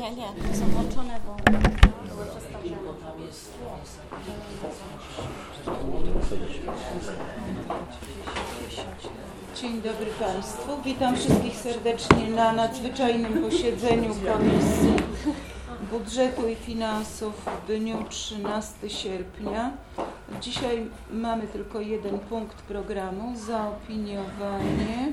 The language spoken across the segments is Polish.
Nie, są włączone, bo były przestawione. Dzień dobry Państwu. Witam wszystkich serdecznie na nadzwyczajnym posiedzeniu Komisji Budżetu i Finansów w dniu 13 sierpnia. Dzisiaj mamy tylko jeden punkt programu: zaopiniowanie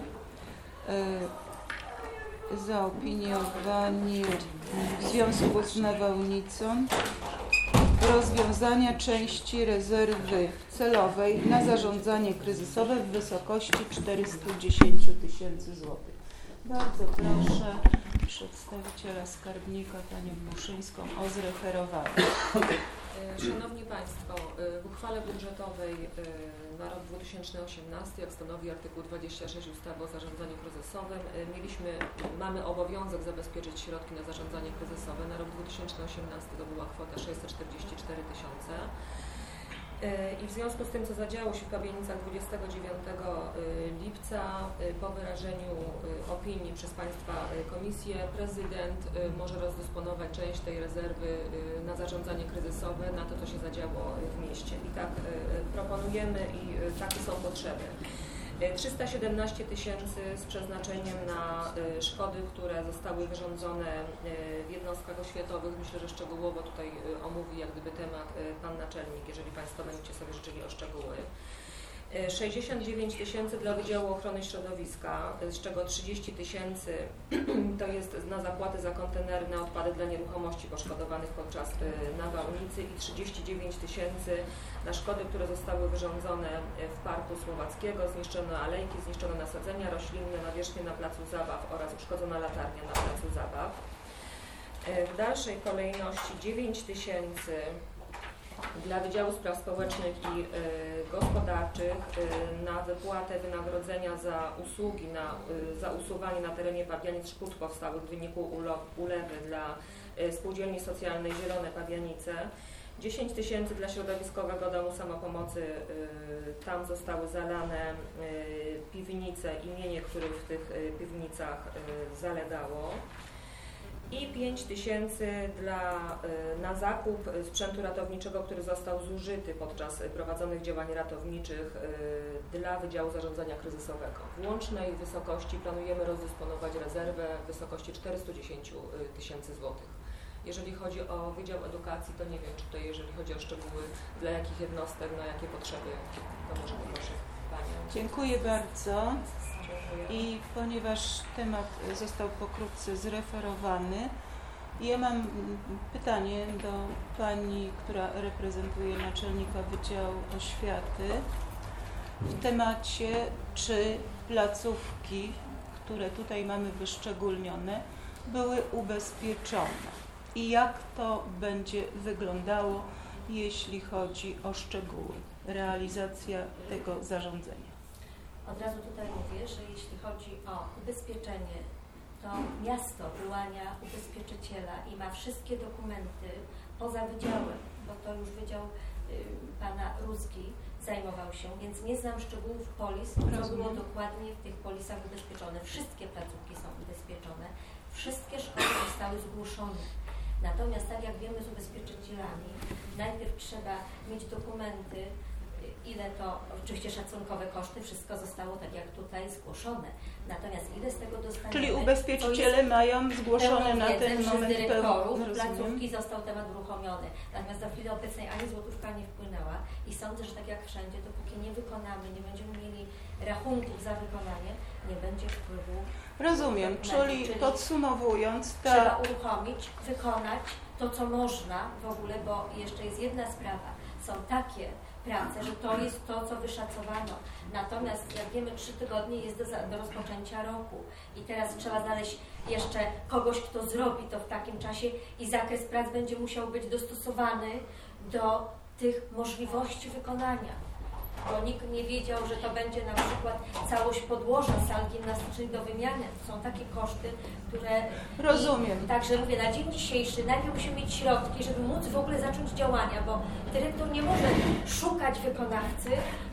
w związku z nawałnicą rozwiązania części rezerwy celowej na zarządzanie kryzysowe w wysokości 410 000 złotych. Bardzo proszę przedstawiciela skarbnika, panią Muszyńską, o zreferowanie. Szanowni Państwo, w uchwale budżetowej na rok 2018, jak stanowi artykuł 26 ustawy o zarządzaniu kryzysowym, mamy obowiązek zabezpieczyć środki na zarządzanie kryzysowe. Na rok 2018 to była kwota 644 000. I w związku z tym, co zadziało się w Pabianicach 29 lipca, po wyrażeniu opinii przez Państwa komisję, prezydent może rozdysponować część tej rezerwy na zarządzanie kryzysowe, na to, co się zadziało w mieście. I tak proponujemy i takie są potrzeby. 317 000 z przeznaczeniem na szkody, które zostały wyrządzone w jednostkach oświatowych. Myślę, że szczegółowo tutaj omówi jak gdyby temat pan naczelnik, jeżeli Państwo będziecie sobie życzyli o szczegóły. 69 000 dla Wydziału Ochrony Środowiska, z czego 30 000 to jest na zapłaty za kontenery na odpady dla nieruchomości poszkodowanych podczas nawałnicy i 39 000 na szkody, które zostały wyrządzone w Parku Słowackiego. Zniszczono alejki, zniszczono nasadzenia roślinne, nawierzchnię na placu zabaw oraz uszkodzona latarnia na placu zabaw. W dalszej kolejności 9 000 dla Wydziału Spraw Społecznych i Gospodarczych na wypłatę wynagrodzenia za usługi, za usuwanie na terenie Pabianic szkód powstałych w wyniku ulewy dla Spółdzielni Socjalnej Zielone Pabianice. 10 000 dla Środowiskowego Domu Samopomocy, tam zostały zalane piwnice i mienie, których w tych piwnicach zalegało. I 5 000 na zakup sprzętu ratowniczego, który został zużyty podczas prowadzonych działań ratowniczych dla Wydziału Zarządzania Kryzysowego. W łącznej wysokości planujemy rozdysponować rezerwę w wysokości 410 000 złotych. Jeżeli chodzi o Wydział Edukacji, to nie wiem, czy tutaj, jeżeli chodzi o szczegóły, dla jakich jednostek, na jakie potrzeby, to może poproszę Panią. Dziękuję bardzo. I ponieważ temat został pokrótce zreferowany, ja mam pytanie do Pani, która reprezentuje naczelnika Wydziału Oświaty w temacie, czy placówki, które tutaj mamy wyszczególnione, były ubezpieczone i jak to będzie wyglądało, jeśli chodzi o szczegóły, realizacja tego zarządzenia. Od razu tutaj mówię, że jeśli chodzi o ubezpieczenie, to miasto wyłania ubezpieczyciela i ma wszystkie dokumenty poza wydziałem, bo to już wydział pana Ruski zajmował się, więc nie znam szczegółów polis, co było dokładnie w tych polisach ubezpieczone. Wszystkie placówki są ubezpieczone, wszystkie szkoły zostały zgłoszone. Natomiast tak jak wiemy z ubezpieczycielami, najpierw trzeba mieć dokumenty, ile to, oczywiście szacunkowe koszty, wszystko zostało tak jak tutaj zgłoszone. Natomiast ile z tego dostaniemy? Czyli ubezpieczyciele mają zgłoszone na ten moment dyrektorów placówki został temat uruchomiony. Natomiast do chwili obecnej ani złotówka nie wpłynęła i sądzę, że tak jak wszędzie, dopóki nie wykonamy, nie będziemy mieli rachunków za wykonanie, nie będzie wpływu. Rozumiem, czyli podsumowując, trzeba uruchomić, wykonać to, co można w ogóle, bo jeszcze jest jedna sprawa. Są takie prace, że to jest to, co wyszacowano. Natomiast, jak wiemy, 3 tygodnie jest do rozpoczęcia roku i teraz trzeba znaleźć jeszcze kogoś, kto zrobi to w takim czasie i zakres prac będzie musiał być dostosowany do tych możliwości wykonania. Bo nikt nie wiedział, że to będzie na przykład całość podłoża sal gimnastycznych do wymiany. Są takie koszty, które... Rozumiem. Także mówię, na dzień dzisiejszy najpierw musimy mieć środki, żeby móc w ogóle zacząć działania, bo dyrektor nie może szukać wykonawcy,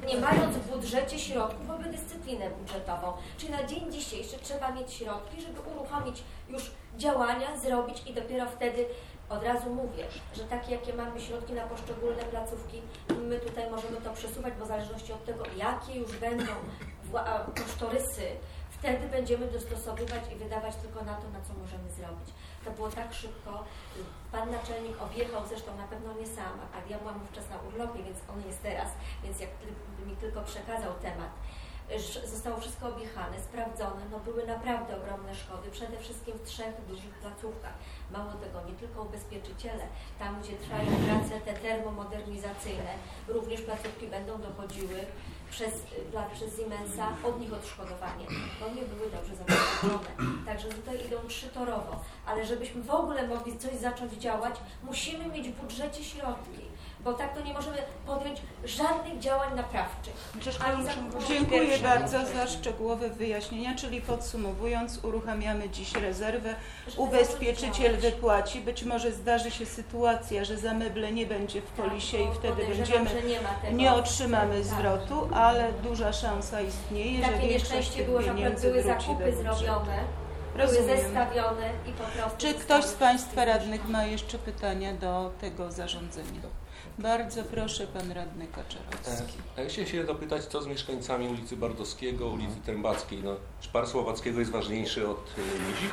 nie mając w budżecie środków mamy dyscyplinę budżetową. Czyli na dzień dzisiejszy trzeba mieć środki, żeby uruchomić już działania, zrobić i dopiero wtedy, od razu mówię, że takie jakie mamy środki na poszczególne placówki, my tutaj możemy to przesuwać, bo w zależności od tego, jakie już będą kosztorysy, wtedy będziemy dostosowywać i wydawać tylko na to, na co możemy zrobić. To było tak szybko. Pan naczelnik objechał, zresztą na pewno nie sam, a ja byłam wówczas na urlopie, więc on jest teraz, więc jak mi tylko przekazał temat, zostało wszystko objechane, sprawdzone, no były naprawdę ogromne szkody, przede wszystkim w 3 dużych placówkach. Mało tego, nie tylko ubezpieczyciele, tam gdzie trwają prace te termomodernizacyjne, również placówki będą dochodziły przez Siemensa od nich odszkodowanie, bo nie były dobrze zabezpieczone. Także tutaj idą 3-torowo, ale żebyśmy w ogóle mogli coś zacząć działać, musimy mieć w budżecie środki, bo tak to nie możemy podjąć żadnych działań naprawczych. Dziękuję bardzo za szczegółowe wyjaśnienia, czyli podsumowując, uruchamiamy dziś rezerwę, ubezpieczyciel wypłaci, być może zdarzy się sytuacja, że za meble nie będzie w polisie i wtedy nie otrzymamy zwrotu, ale duża szansa istnieje, że takie większość nieszczęście tych było, że pieniędzy były wróci do zakupy budżetu. zrobione, Rozumiem. były zestawione i po prostu... Czy ktoś z Państwa radnych ma jeszcze pytania do tego zarządzenia? Bardzo proszę, Pan Radny Kaczorowski. A ja chciałem się dopytać, co z mieszkańcami ulicy Bardowskiego, ulicy Trębackiej. No, Szpar Słowackiego jest ważniejszy od Mizi?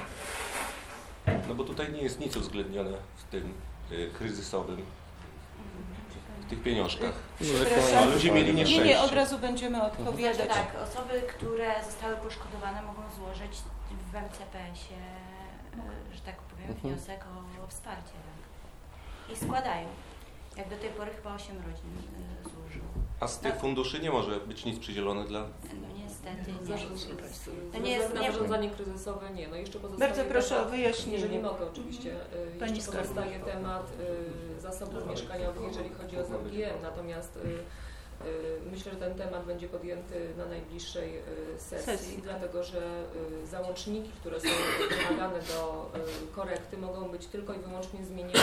No bo tutaj nie jest nic uwzględnione w tym kryzysowym, w tych pieniążkach. A ludzie mieli nieszczęście. Nie, od razu będziemy odpowiadać. Znaczy tak, osoby, które zostały poszkodowane, mogą złożyć w MCPS-ie, że tak powiem, wniosek o wsparcie. Tak? I składają. Jak do tej pory chyba 8 rodzin złożyło. A z tych funduszy nie może być nic przydzielone dla... No niestety nie. To nie jest zarządzanie kryzysowe, nie. No jeszcze pozostaje Bardzo proszę temat, o wyjaśnienie. jeżeli mogę oczywiście, Pani jeszcze pozostaje temat zasobów mieszkaniowych, jeżeli chodzi o ZGM, natomiast myślę, że ten temat będzie podjęty na najbliższej sesji, dlatego że załączniki, które są wymagane do korekty, mogą być tylko i wyłącznie zmienione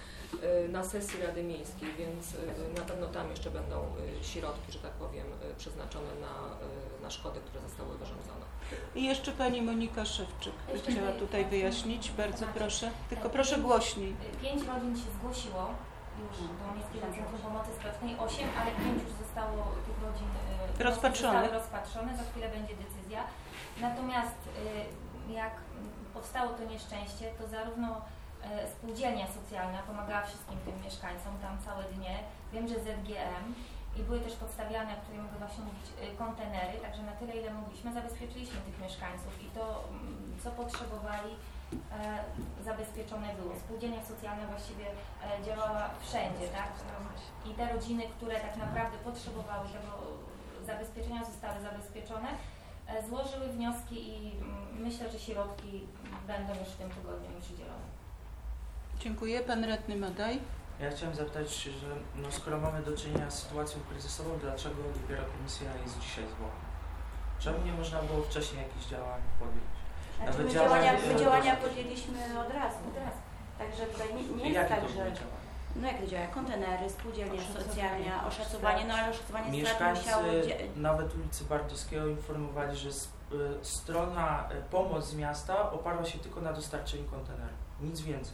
na sesji Rady Miejskiej, więc na pewno tam jeszcze będą środki, że tak powiem, przeznaczone na szkody, które zostały wyrządzone. I jeszcze Pani Monika Szewczyk chciała tutaj wyjaśnić. Bardzo proszę, tylko proszę głośniej. 5 rodzin się zgłosiło już do Miejskiego Centrum Pomocy Społecznej, 8, ale 5 już zostało tych rodzin rozpatrzone, za chwilę będzie decyzja. Natomiast jak powstało to nieszczęście, to zarówno spółdzielnia socjalna pomagała wszystkim tym mieszkańcom, tam całe dnie. Wiem, że ZGM i były też podstawiane, o której mogę właśnie mówić, kontenery, także na tyle, ile mogliśmy, zabezpieczyliśmy tych mieszkańców i to, co potrzebowali, zabezpieczone było. Spółdzielnia socjalna właściwie działała wszędzie, tak? I te rodziny, które tak naprawdę potrzebowały tego zabezpieczenia, zostały zabezpieczone, złożyły wnioski i myślę, że środki będą już w tym tygodniu przydzielone. Dziękuję. Pan Radny Madaj. Ja chciałem zapytać, że skoro mamy do czynienia z sytuacją kryzysową, dlaczego dopiero komisja jest dzisiaj zwłoką? Czemu nie można było wcześniej jakichś działań podjąć? Znaczy my działania podjęliśmy od razu. Także tutaj nie jest tak, że... No jak to działa? Kontenery, spółdzielnia socjalna, oszacowanie, no ale oszacowanie strat musiało... Nawet ulicy Bardowskiego informowali, że strona pomoc z miasta oparła się tylko na dostarczeniu kontenerów. Nic więcej.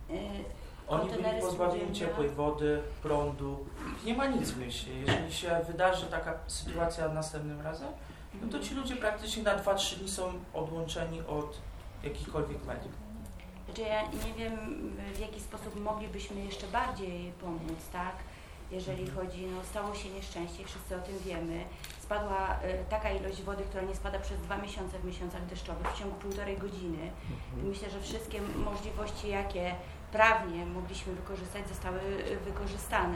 Oni byli pozbawieni ciepłej wody, prądu. Nie ma nic w myśli. Jeżeli się wydarzy taka sytuacja następnym razem, no to ci ludzie praktycznie na 2-3 dni są odłączeni od jakichkolwiek mediów. Znaczy ja nie wiem, w jaki sposób moglibyśmy jeszcze bardziej pomóc, tak? Jeżeli chodzi, stało się nieszczęście, wszyscy o tym wiemy. Spadła taka ilość wody, która nie spada przez 2 miesiące w miesiącach deszczowych, w ciągu 1,5 godziny. I myślę, że wszystkie możliwości, jakie prawnie mogliśmy wykorzystać, zostały wykorzystane.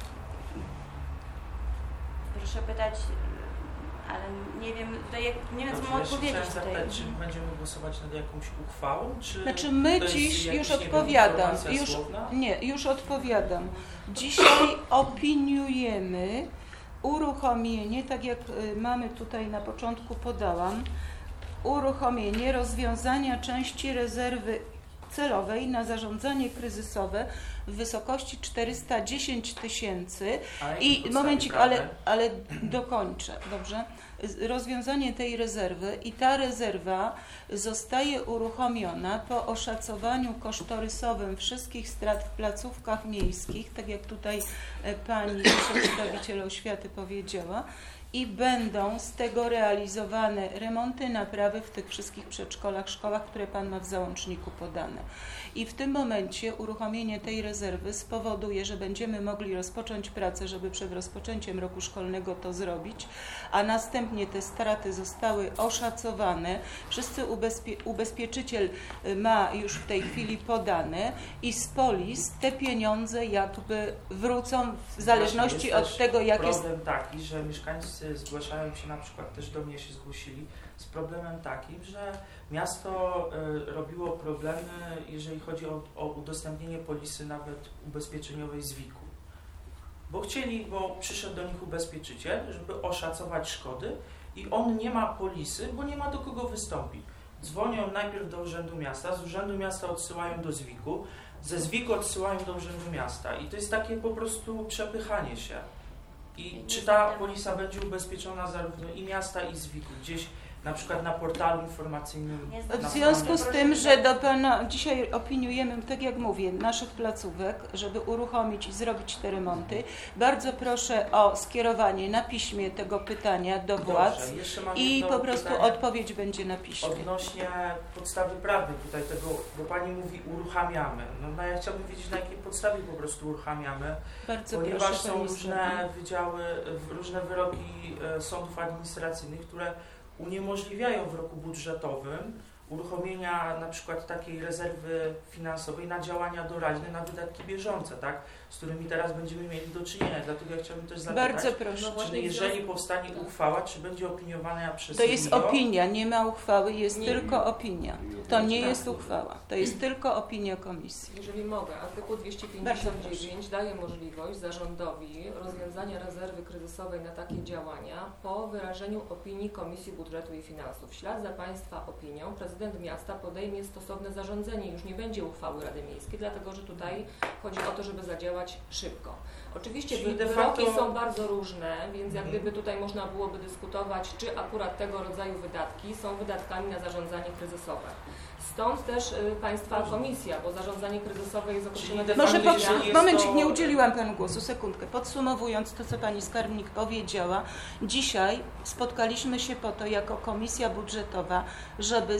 Proszę pytać, ale nie wiem, nie wiem, co mam odpowiedzieć tutaj. Zapytać, czy będziemy głosować nad jakąś uchwałą, czy... Znaczy my dziś, już odpowiadam, już odpowiadam. Dzisiaj opiniujemy uruchomienie, tak jak mamy tutaj na początku podałam, uruchomienie rozwiązania części rezerwy celowej na zarządzanie kryzysowe w wysokości 410 000 i momencik, ale dokończę, dobrze? Rozwiązanie tej rezerwy i ta rezerwa zostaje uruchomiona po oszacowaniu kosztorysowym wszystkich strat w placówkach miejskich, tak jak tutaj pani przedstawiciel oświaty powiedziała, i będą z tego realizowane remonty, naprawy w tych wszystkich przedszkolach, szkołach, które Pan ma w załączniku podane. I w tym momencie uruchomienie tej rezerwy spowoduje, że będziemy mogli rozpocząć pracę, żeby przed rozpoczęciem roku szkolnego to zrobić, a następnie te straty zostały oszacowane. Wszyscy ubezpieczyciel ma już w tej chwili podane i z polis te pieniądze jakby wrócą w zależności od tego, jak jest... Problem taki, że mieszkańcy zgłaszają się, na przykład też do mnie się zgłosili, z problemem takim, że miasto robiło problemy, jeżeli chodzi o udostępnienie polisy nawet ubezpieczeniowej z WIK-u. Bo przyszedł do nich ubezpieczyciel, żeby oszacować szkody i on nie ma polisy, bo nie ma do kogo wystąpić. Dzwonią najpierw do Urzędu Miasta, z Urzędu Miasta odsyłają do ZWIK-u, ze ZWIK-u odsyłają do Urzędu Miasta i to jest takie po prostu przepychanie się. I czy ta polisa będzie ubezpieczona zarówno i miasta, i ZWIK-u, gdzieś na przykład na portalu informacyjnym? W związku z tym, że do Pana dzisiaj opiniujemy, tak jak mówię, naszych placówek, żeby uruchomić i zrobić te remonty, bardzo proszę o skierowanie na piśmie tego pytania do władz i po prostu pytanie, odpowiedź będzie na piśmie. Odnośnie podstawy prawnej tutaj tego, bo Pani mówi uruchamiamy. No ja chciałbym wiedzieć, na jakiej podstawie po prostu uruchamiamy, bardzo ponieważ proszę, są różne wydziały, różne wyroki sądów administracyjnych, które uniemożliwiają w roku budżetowym uruchomienia na przykład takiej rezerwy finansowej na działania doraźne, na wydatki bieżące, tak, z którymi teraz będziemy mieli do czynienia. Dlatego ja chciałbym też zapytać, bardzo proszę. Czy jeżeli powstanie uchwała, czy będzie opiniowana przez To jest opinia, nie ma uchwały, jest tylko opinia. To nie jest uchwała, to jest tylko opinia komisji. Jeżeli mogę, artykuł 259 daje możliwość zarządowi rozwiązania rezerwy kryzysowej na takie działania po wyrażeniu opinii Komisji Budżetu i Finansów. W ślad za Państwa opinią prezydent miasta podejmie stosowne zarządzenie. Już nie będzie uchwały Rady Miejskiej, dlatego że tutaj chodzi o to, żeby zadziałać szybko. Oczywiście wyroki są bardzo różne, więc jak gdyby tutaj można byłoby dyskutować, czy akurat tego rodzaju wydatki są wydatkami na zarządzanie kryzysowe. Stąd też Państwa komisja, bo zarządzanie kryzysowe jest określone... Może momencik, nie udzieliłam Panu głosu, sekundkę. Podsumowując to, co Pani skarbnik powiedziała, dzisiaj spotkaliśmy się po to jako komisja budżetowa, żeby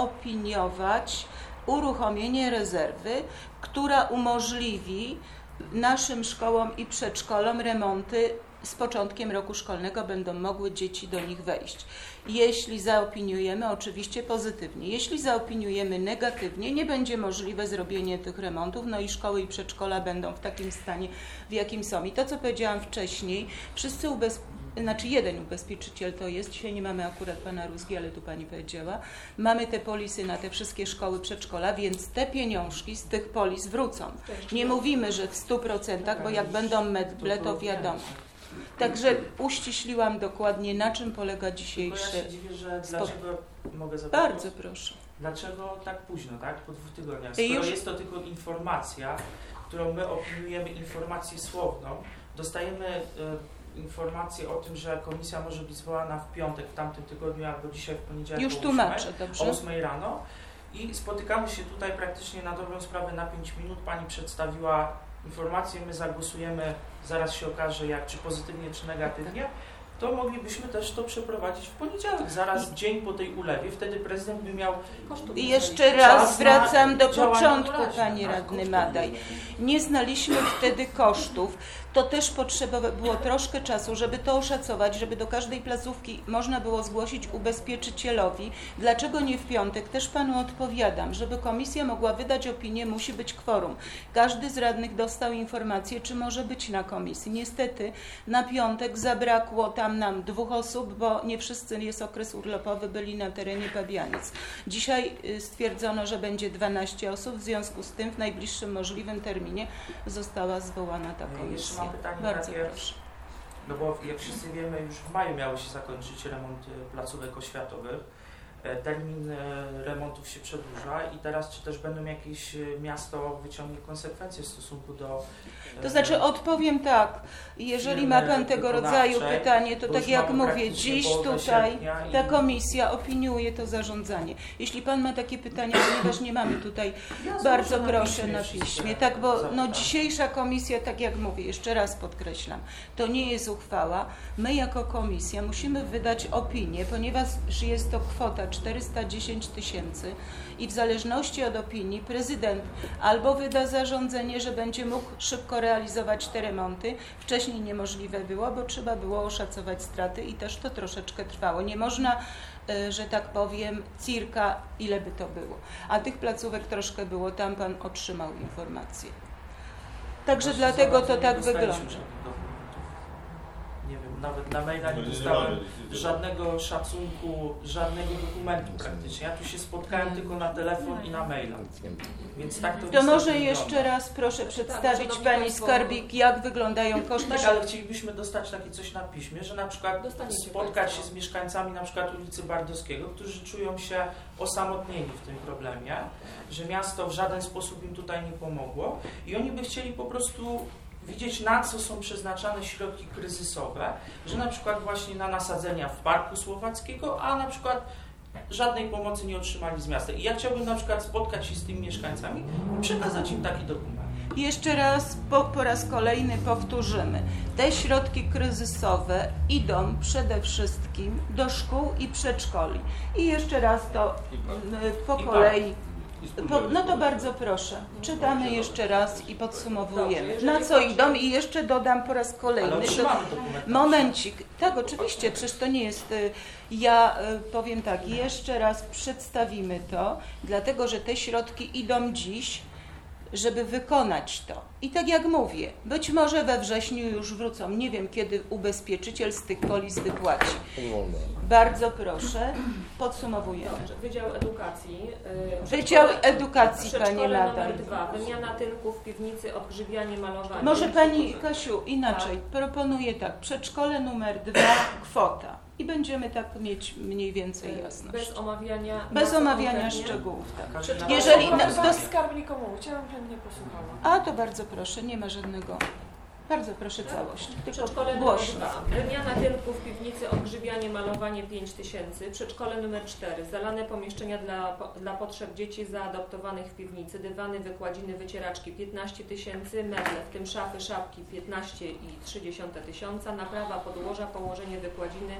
zaopiniować uruchomienie rezerwy, która umożliwi naszym szkołom i przedszkolom remonty z początkiem roku szkolnego, będą mogły dzieci do nich wejść. Jeśli zaopiniujemy, oczywiście pozytywnie. Jeśli zaopiniujemy negatywnie, nie będzie możliwe zrobienie tych remontów, no i szkoły i przedszkola będą w takim stanie, w jakim są. I to, co powiedziałam wcześniej, wszyscy jeden ubezpieczyciel to jest, dzisiaj nie mamy akurat Pana Rózgi, ale tu Pani powiedziała, mamy te polisy na te wszystkie szkoły, przedszkola, więc te pieniążki z tych polis wrócą. Nie mówimy, że w 100%, bo jak będą meble, to wiadomo. Także uściśliłam dokładnie, na czym polega dzisiejszy... Ja się dziwię, że dlaczego, mogę zapytać? Bardzo proszę. Dlaczego tak późno, tak? Po 2 tygodniach? Skoro jest to tylko informacja, którą my opiniujemy, informację słowną, dostajemy informację o tym, że komisja może być zwołana w piątek, w tamtym tygodniu albo dzisiaj w poniedziałek już tłumaczę, dobrze? O 8 rano i spotykamy się tutaj praktycznie na dobrą sprawę na 5 minut. Pani przedstawiła informację, my zagłosujemy, zaraz się okaże, czy pozytywnie, czy negatywnie, to moglibyśmy też to przeprowadzić w poniedziałek, zaraz dzień po tej ulewie, wtedy prezydent by miał... I jeszcze raz wracam do początku, Panie Radny Madaj. Nie znaliśmy wtedy kosztów. To też potrzeba było troszkę czasu, żeby to oszacować, żeby do każdej placówki można było zgłosić ubezpieczycielowi. Dlaczego nie w piątek? Też Panu odpowiadam. Żeby komisja mogła wydać opinię, musi być kworum. Każdy z radnych dostał informację, czy może być na komisji. Niestety na piątek zabrakło tam nam 2 osób, bo nie wszyscy, jest okres urlopowy, byli na terenie Pabianic. Dzisiaj stwierdzono, że będzie 12 osób, w związku z tym w najbliższym możliwym terminie została zwołana ta komisja. Mam pytanie bardzo takie, proszę. No bo jak wszyscy wiemy, już w maju miały się zakończyć remonty placówek oświatowych. termin remontów się przedłuża i teraz czy też będą jakieś miasto wyciągnie konsekwencje w stosunku do... To znaczy odpowiem tak, jeżeli ma Pan tego rodzaju pytanie, to tak jak mówię, dziś tutaj ta komisja opiniuje to zarządzanie. Jeśli Pan ma takie pytania, ponieważ nie mamy tutaj, bardzo proszę na piśmie. Tak, bo no, dzisiejsza komisja, tak jak mówię, jeszcze raz podkreślam, to nie jest uchwała. My jako komisja musimy wydać opinię, ponieważ jest to kwota 410 000 i w zależności od opinii prezydent albo wyda zarządzenie, że będzie mógł szybko realizować te remonty. Wcześniej niemożliwe było, bo trzeba było oszacować straty i też to troszeczkę trwało. Nie można, że tak powiem, cirka ile by to było. A tych placówek troszkę było, tam Pan otrzymał informację. Także dlatego to tak wygląda. Nie wiem, nawet na maila nie dostałem żadnego szacunku, żadnego dokumentu praktycznie. Ja tu się spotkałem tylko na telefon i na maila. Więc tak to może jeszcze raz proszę przedstawić Pani skarbnik, jak wyglądają koszty. Tak, ale chcielibyśmy dostać takie coś na piśmie, że na przykład spotkać się z mieszkańcami na przykład ulicy Bardowskiego, którzy czują się osamotnieni w tym problemie, że miasto w żaden sposób im tutaj nie pomogło i oni by chcieli po prostu widzieć, na co są przeznaczane środki kryzysowe, że na przykład właśnie na nasadzenia w Parku Słowackiego, a na przykład żadnej pomocy nie otrzymali z miasta. I ja chciałbym na przykład spotkać się z tymi mieszkańcami i przekazać im taki dokument. Jeszcze raz, po raz kolejny powtórzymy. Te środki kryzysowe idą przede wszystkim do szkół i przedszkoli. I jeszcze raz to po kolei. No to bardzo proszę. Czytamy jeszcze raz i podsumowujemy. Na co idą i jeszcze dodam po raz kolejny. Momencik. Tak, oczywiście, przecież to nie jest... Ja powiem tak, jeszcze raz przedstawimy to, dlatego że te środki idą dziś, żeby wykonać to. I tak jak mówię, być może we wrześniu już wrócą. Nie wiem, kiedy ubezpieczyciel z tych polis wypłaci. Bardzo proszę, podsumowujemy. Wydział Edukacji. Wydział Edukacji, Pani Nada. Numer 2. Wymiana tynków w piwnicy, odgrzybianie, malowanie. Może Pani Kasiu, inaczej. Proponuję tak. Przedszkole numer 2, kwota. I będziemy tak mieć mniej więcej jasność. Bez omawiania szczegółów. Tak. Jeżeli skarbnikomu, chciałam chętnie posłuchała. A to bardzo proszę, nie ma żadnego. Bardzo proszę całość. Przedszkole głośno. Wymiana tynków w piwnicy, odgrzybianie, malowanie 5 000. Przedszkole numer 4. Zalane pomieszczenia dla potrzeb dzieci zaadoptowanych w piwnicy. Dywany, wykładziny, wycieraczki 15 000. Meble, w tym szafy, szapki 15,3 000. Naprawa podłoża, położenie wykładziny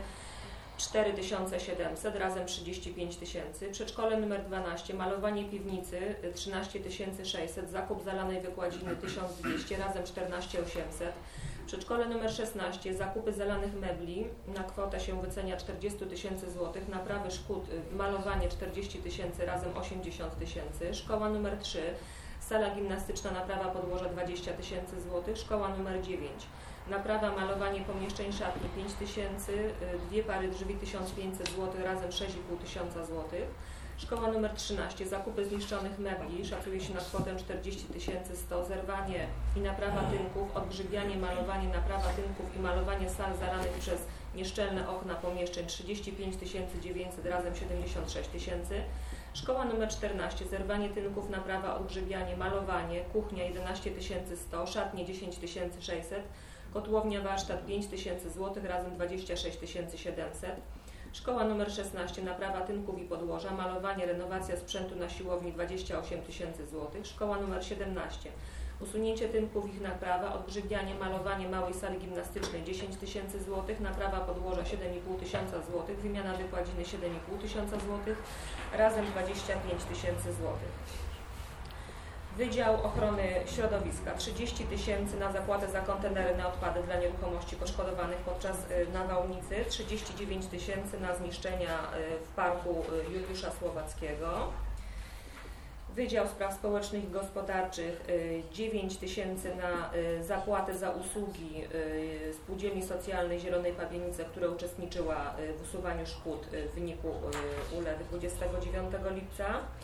4700, razem 35 000. Przedszkole numer 12, malowanie piwnicy 13 600, zakup zalanej wykładziny 1200, razem 14 800. Przedszkole numer 16, zakupy zalanych mebli, na kwotę się wycenia 40 000 zł, naprawy szkód, malowanie 40 000, razem 80 000. Szkoła numer 3, sala gimnastyczna, naprawa podłoża 20 000 zł. Szkoła numer 9, naprawa, malowanie pomieszczeń szatni 5 000, 2 pary drzwi 1500 zł, razem 6500 zł. Szkoła numer 13, zakupy zniszczonych mebli, szacuje się na kwotę 40 100, zerwanie i naprawa tynków, odgrzybianie, malowanie, naprawa tynków i malowanie sal zalanych przez nieszczelne okna pomieszczeń 35 900, razem 76 000. Szkoła numer 14, zerwanie tynków, naprawa, odgrzybianie, malowanie, kuchnia 11 100, szatnie 10 600, kotłownia, warsztat 5 000 zł, razem 26 700. Szkoła numer 16, naprawa tynków i podłoża, malowanie, renowacja sprzętu na siłowni 28 000 zł. Szkoła numer 17, usunięcie tynków i ich naprawa, odgrzybianie, malowanie małej sali gimnastycznej 10 000 zł, naprawa podłoża 7 500 zł, wymiana wykładziny 7 500 zł, razem 25 000 zł. Wydział Ochrony Środowiska 30 000 na zapłatę za kontenery na odpady dla nieruchomości poszkodowanych podczas nawałnicy, 39 000 na zniszczenia w Parku Juliusza Słowackiego. Wydział Spraw Społecznych i Gospodarczych 9 000 na zapłatę za usługi Spółdzielni Socjalnej Zielonej Pabianice, która uczestniczyła w usuwaniu szkód w wyniku ulewy 29 lipca.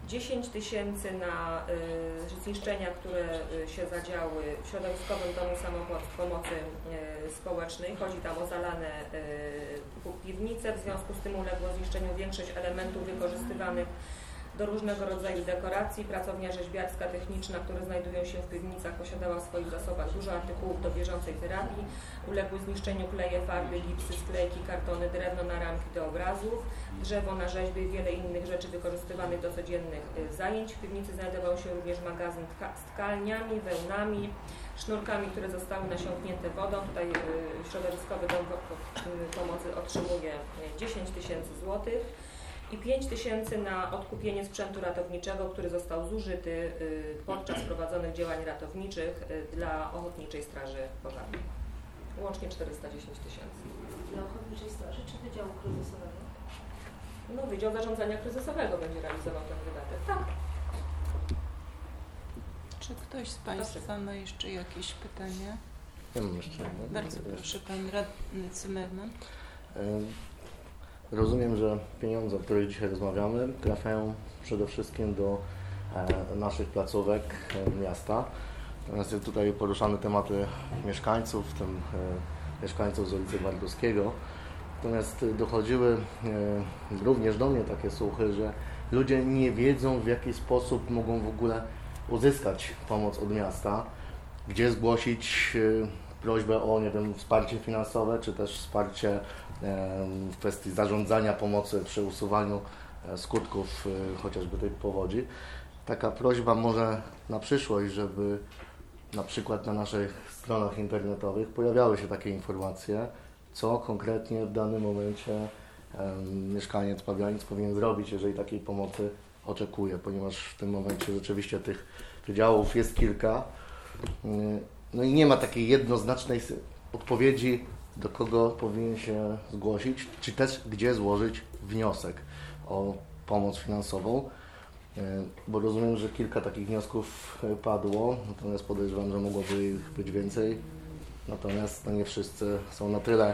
10 000 na zniszczenia, które się zadziały w środowiskowym domu samopomocy społecznej. Chodzi tam o zalane piwnice. W związku z tym uległo zniszczeniu większość elementów wykorzystywanych do różnego rodzaju dekoracji. Pracownia rzeźbiarska techniczna, które znajdują się w piwnicach, posiadała w swoich zasobach dużo artykułów do bieżącej terapii. Uległy zniszczeniu kleje, farby, gipsy, sklejki, kartony, drewno na ramki do obrazów, drzewo na rzeźby i wiele innych rzeczy wykorzystywanych do codziennych zajęć. W piwnicy znajdował się również magazyn z tkalniami, wełnami, sznurkami, które zostały nasiąknięte wodą. Tutaj środowiskowy dom pomocy otrzymuje 10 000 złotych. I 5 000 na odkupienie sprzętu ratowniczego, który został zużyty podczas prowadzonych działań ratowniczych dla Ochotniczej Straży Pożarnej. Łącznie 410 000. Dla Ochotniczej Straży czy Wydziału Kryzysowego? No, Wydział Zarządzania Kryzysowego będzie realizował ten wydatek. Tak. Czy ktoś z Państwa ma jeszcze jakieś pytania? Ja mam jeszcze jedno. Bardzo proszę, Pan Radny Zimmerman. Rozumiem, że pieniądze, o których dzisiaj rozmawiamy, trafiają przede wszystkim do naszych placówek miasta. Natomiast tutaj poruszane tematy mieszkańców, w tym mieszkańców z ulicy Bardowskiego. Natomiast dochodziły również do mnie takie słuchy, że ludzie nie wiedzą, w jaki sposób mogą w ogóle uzyskać pomoc od miasta, gdzie zgłosić prośbę o, nie wiem, wsparcie finansowe, czy też wsparcie w kwestii zarządzania pomocy przy usuwaniu skutków chociażby tej powodzi. Taka prośba może na przyszłość, żeby na przykład na naszych stronach internetowych pojawiały się takie informacje, co konkretnie w danym momencie mieszkaniec, Pabianic powinien zrobić, jeżeli takiej pomocy oczekuje, ponieważ w tym momencie rzeczywiście tych wydziałów jest kilka. No i nie ma takiej jednoznacznej odpowiedzi, do kogo powinien się zgłosić, czy też gdzie złożyć wniosek o pomoc finansową, bo rozumiem, że kilka takich wniosków padło, natomiast podejrzewam, że mogłoby ich być więcej, natomiast no nie wszyscy są na tyle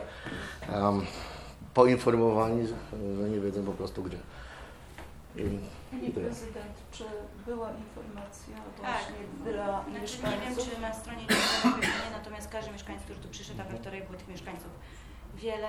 poinformowani, że nie wiedzą po prostu gdzie. Pani Prezydent, czy była informacja właśnie dla mieszkańców? Nie wiem, czy na stronie internetowej nie, natomiast każdy mieszkaniec, który tu przyszedł, a we wtorek było tych mieszkańców wiele,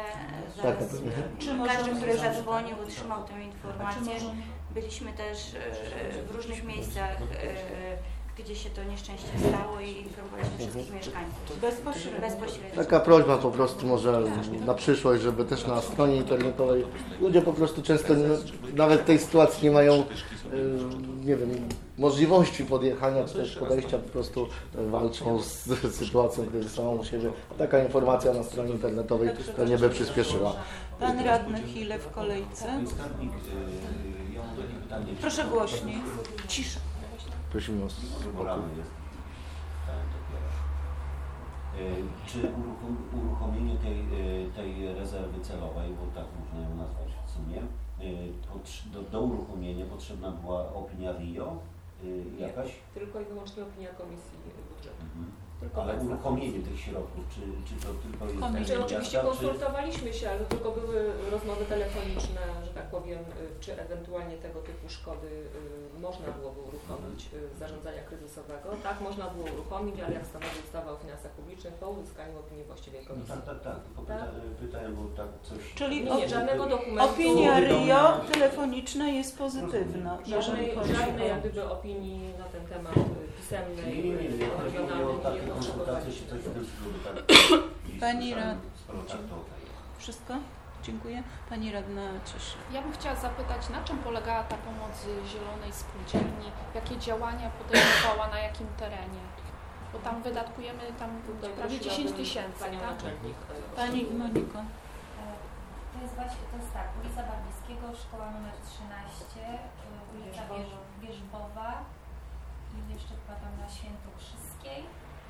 każdy, który zadzwonił, otrzymał tę informację. Byliśmy też w różnych miejscach, gdzie się to nieszczęście stało i informowaliśmy wszystkich mieszkańców. Bezpośrednio. Taka prośba po prostu może na przyszłość, żeby też na stronie internetowej ludzie po prostu często nawet w tej sytuacji nie mają nie wiem, możliwości podjechania czy też podejścia, po prostu walczą z sytuacją kryzysową u siebie. Taka informacja na stronie internetowej pewnie by przyspieszyła. Pan Radny Chile w kolejce. Proszę głośniej. Cisza. Prosimy o spokój. Czy uruchomienie tej rezerwy celowej, bo tak można ją nazwać w sumie, do uruchomienia potrzebna była opinia RIO jakaś? Nie, tylko i wyłącznie opinia Komisji Budżetu. Ale uruchomienie tych środków, czy to tylko jest... Czy oczywiście konsultowaliśmy się, ale tylko były rozmowy telefoniczne, że tak powiem, czy ewentualnie tego typu szkody można byłoby uruchomić z zarządzania kryzysowego. Tak, można było uruchomić, ale jak stanowi ustawa o finansach publicznych, po uzyskaniu opinii właściwej komisji. Tak, tylko pytałem, bo tak coś... Czyli nie, żadnego dokumentu... Opinia RIO telefoniczna jest pozytywna. Żadnej jak gdyby opinii na ten temat pisemnej, regionalnej nie potrzebowaliśmy. Pani radna. Wszystko? Dziękuję. Pani radna Cieszy. Ja bym chciała zapytać, na czym polegała ta pomoc Zielonej Spółdzielni? Jakie działania podejmowała, na jakim terenie? Bo tam wydatkujemy prawie 10 000, tak? Pani Moniko. To jest tak, ulica Bardowskiego, szkoła nr 13, ulica Wierzbowa i jeszcze chyba tam na Świętokrzyskiej.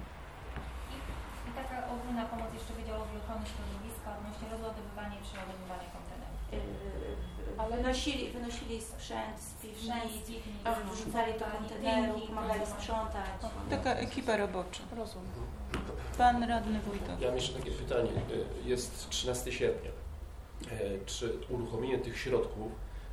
I taka ogólna pomoc jeszcze Wydziałowi Ochrony Środowiska odnośnie rozładowywania i przeładowywania kontenerów. Ale wynosili sprzęt z piwnic, wrzucali do kontenerów, pomagali sprzątać. Taka ekipa robocza. Rozumiem. Pan radny Wójtok. Ja mam jeszcze takie pytanie. Jest 13 sierpnia. Czy uruchomienie tych środków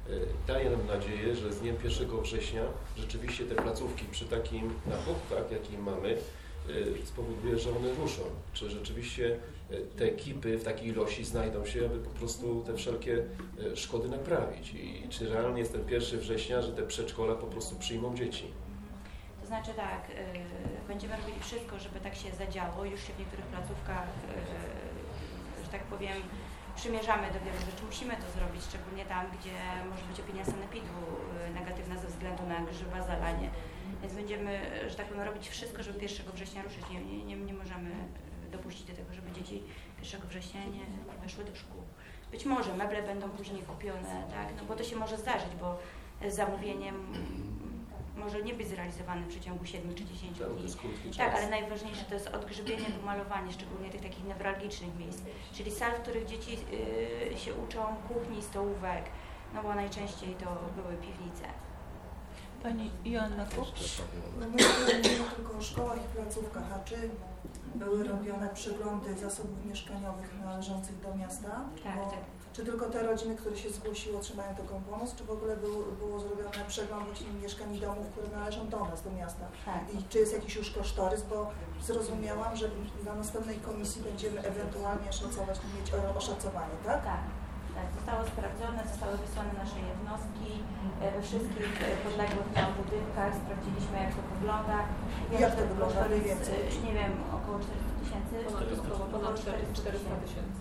daje nam nadzieję, że z dniem 1 września rzeczywiście te placówki przy takim nakupach, jaki mamy, spowoduje, że one ruszą. Czy rzeczywiście te ekipy w takiej ilości znajdą się, aby po prostu te wszelkie szkody naprawić. I czy realnie jest ten 1 września, że te przedszkola po prostu przyjmą dzieci? To znaczy tak, będziemy robili wszystko, żeby tak się zadziało. Już się w niektórych placówkach, że tak powiem, przymierzamy do wielu rzeczy. Musimy to zrobić, szczególnie tam, gdzie może być opinia sanepidu negatywna ze względu na grzyba, zalanie. Więc będziemy, że tak powiem, robić wszystko, żeby 1 września ruszyć. Nie możemy dopuścić do tego, żeby dzieci 1 września nie weszły do szkół. Być może meble będą później kupione, tak? No bo to się może zdarzyć, bo z zamówieniem może nie być zrealizowany w przeciągu 7 czy 10 dni. Tak, ale najważniejsze to jest odgrzybienie, pomalowanie, szczególnie tych takich newralgicznych miejsc, czyli sal, w których dzieci się uczą, kuchni, stołówek, no bo najczęściej to były piwnice. Pani Joanna Kupcz. No mówimy nie tylko o szkołach i placówkach, a czy były robione przeglądy zasobów mieszkaniowych należących do miasta? Tak, tak. Czy tylko te rodziny, które się zgłosiły, otrzymają taką pomoc, czy w ogóle było zrobione przegląd mieszkań i domów, które należą do nas, do miasta? Tak. I czy jest jakiś już kosztorys, bo zrozumiałam, że na następnej komisji będziemy ewentualnie szacować, mieć oszacowanie, tak? Tak. Tak, zostało sprawdzone, zostały wysłane nasze jednostki we wszystkich podległych nam budynkach, sprawdziliśmy jak to wygląda. I jak to wygląda mniej więcej? Nie wiem, około 400 000. Ponad 400 tysięcy.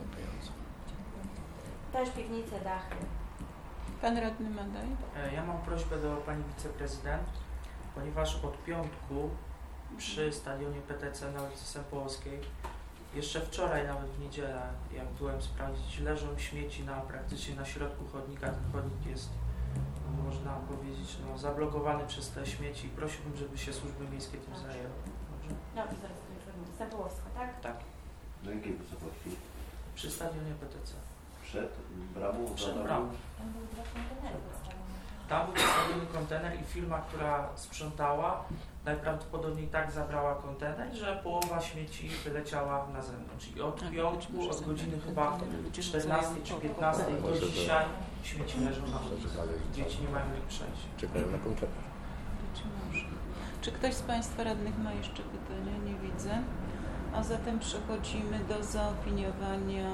Też piwnice, dachy. Pan radny Madaj. Ja mam prośbę do pani wiceprezydent, ponieważ od piątku przy stadionie PTC na ulicy Sępołowskiej, jeszcze wczoraj, nawet w niedzielę, jak byłem sprawdzić, leżą śmieci praktycznie na środku chodnika. Ten chodnik jest, można powiedzieć, zablokowany przez te śmieci. Prosiłbym, żeby się służby miejskie tym zajęły. Dobrze, zaraz to informuję. Sępołowska, tak? Tak. Do jakiej wysokości? Przy stadionie PTC. Przed bramą? Przed bramą. Tam był postawiony kontener i firma, która sprzątała, najprawdopodobniej tak zabrała kontener, że połowa śmieci wyleciała na zewnątrz. I od piątku, od godziny chyba 14 czy 15 do dzisiaj śmieci leżą na ulicy. Dzieci nie mają jak przejść. Czekają na kontener. Czy ktoś z Państwa radnych ma jeszcze pytania? Nie widzę. A zatem przechodzimy do zaopiniowania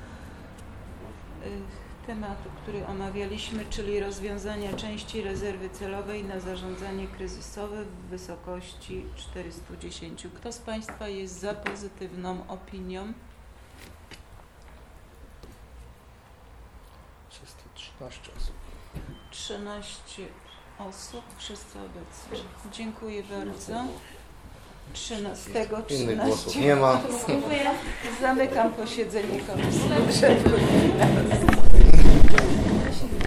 tematu, który omawialiśmy, czyli rozwiązania części rezerwy celowej na zarządzanie kryzysowe w wysokości 410. Kto z Państwa jest za pozytywną opinią? 313 osób. 13 osób, wszyscy obecni. Dziękuję bardzo. 13. Innych głosów nie ma. Dziękuję. Zamykam posiedzenie Komisji Budżetu.